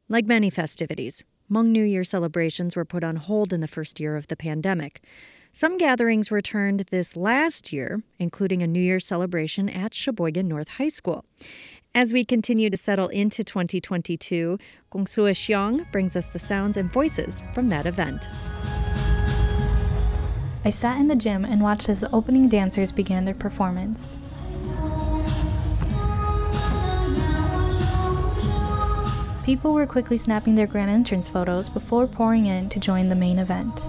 Like many festivities, Hmong New Year celebrations were put on hold in the first year of the pandemic. Some gatherings returned this last year, including a New Year celebration at Sheboygan North High School. As we continue to settle into 2022, Kung Sua Xiong brings us the sounds and voices from that event. I sat in the gym and watched as the opening dancers began their performance. People were quickly snapping their grand entrance photos before pouring in to join the main event.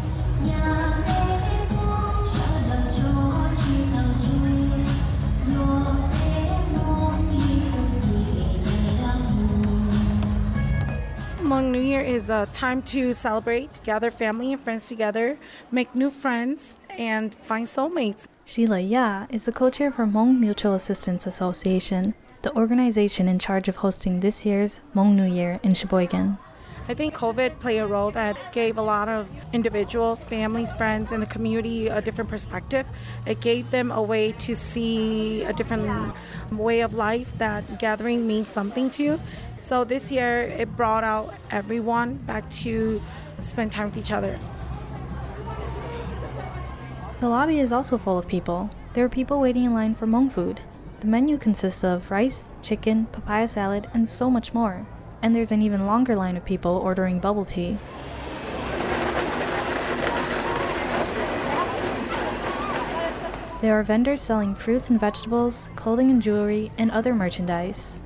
Hmong New Year is a time to celebrate, gather family and friends together, make new friends, and find soulmates. Sheila Ya is the co-chair for Hmong Mutual Assistance Association, the organization in charge of hosting this year's Hmong New Year in Sheboygan. I think COVID played a role that gave a lot of individuals, families, friends, and the community a different perspective. It gave them a way to see a different way of life, that gathering means something to you. So this year, it brought out everyone back to spend time with each other. The lobby is also full of people. There are people waiting in line for Hmong food. The menu consists of rice, chicken, papaya salad, and so much more. And there's an even longer line of people ordering bubble tea. There are vendors selling fruits and vegetables, clothing and jewelry, and other merchandise.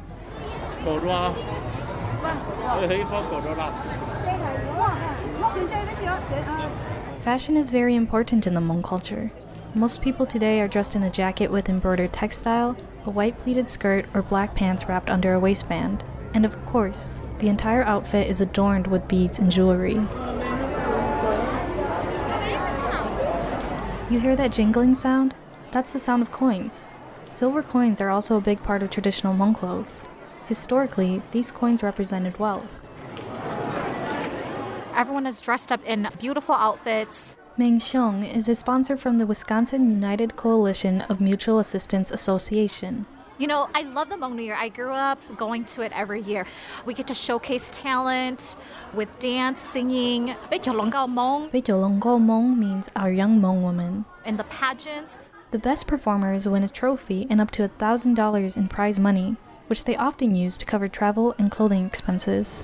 Fashion is very important in the Hmong culture. Most people today are dressed in a jacket with embroidered textile, a white pleated skirt, or black pants wrapped under a waistband. And of course, the entire outfit is adorned with beads and jewelry. You hear that jingling sound? That's the sound of coins. Silver coins are also a big part of traditional Hmong clothes. Historically, these coins represented wealth. Everyone is dressed up in beautiful outfits. Meng Xiong is a sponsor from the Wisconsin United Coalition of Mutual Assistance Association. You know, I love the Hmong New Year. I grew up going to it every year. We get to showcase talent with dance, singing. Beitiolongao Hmong means our young Hmong woman. And the pageants. The best performers win a trophy and up to $1,000 in prize money, which they often use to cover travel and clothing expenses.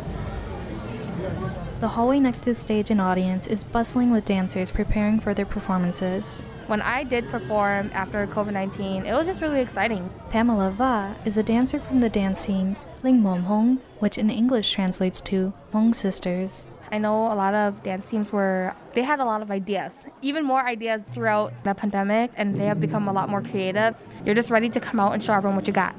The hallway next to the stage and audience is bustling with dancers preparing for their performances. When I did perform after COVID-19, it was just really exciting. Pamela Va is a dancer from the dance team Ling Mom Hong, which in English translates to Hmong Sisters. I know a lot of dance teams they had a lot of ideas, even more ideas throughout the pandemic, and they have become a lot more creative. You're just ready to come out and show everyone what you got.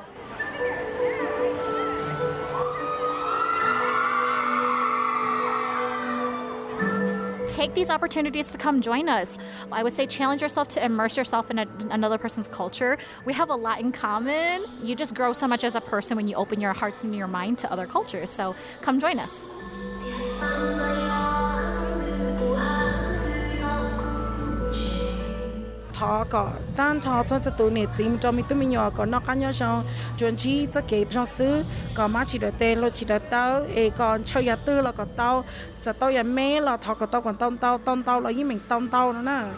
Take these opportunities to come join us. I would say challenge yourself to immerse yourself in another person's culture. We have a lot in common. You just grow so much as a person when you open your heart and your mind to other cultures. So come join us. Có tan thọ cho tụ nệ chim cho mi tụ mi nhỏ có nó cá nhau xong chuẩn chỉ cho kế trong xứ có má chỉ được tên lo chỉ được tao còn chơi nhà tư là còn tao cho tao nhà mẹ là thọ có tao còn tao là với mình tao nữa nè.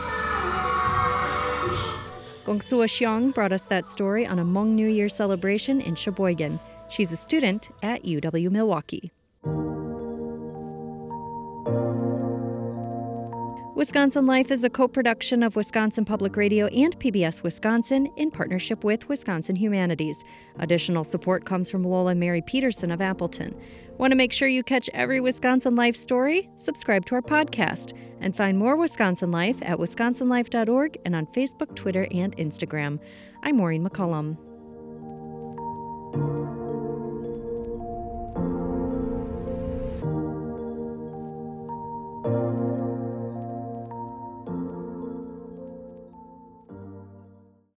Kung Sua Xiong brought us that story on a Hmong New Year celebration in Sheboygan. She's a student at UW-Milwaukee. Wisconsin Life is a co-production of Wisconsin Public Radio and PBS Wisconsin in partnership with Wisconsin Humanities. Additional support comes from Lola Mary Peterson of Appleton. Want to make sure you catch every Wisconsin Life story? Subscribe to our podcast and find more Wisconsin Life at wisconsinlife.org and on Facebook, Twitter, and Instagram. I'm Maureen McCullum.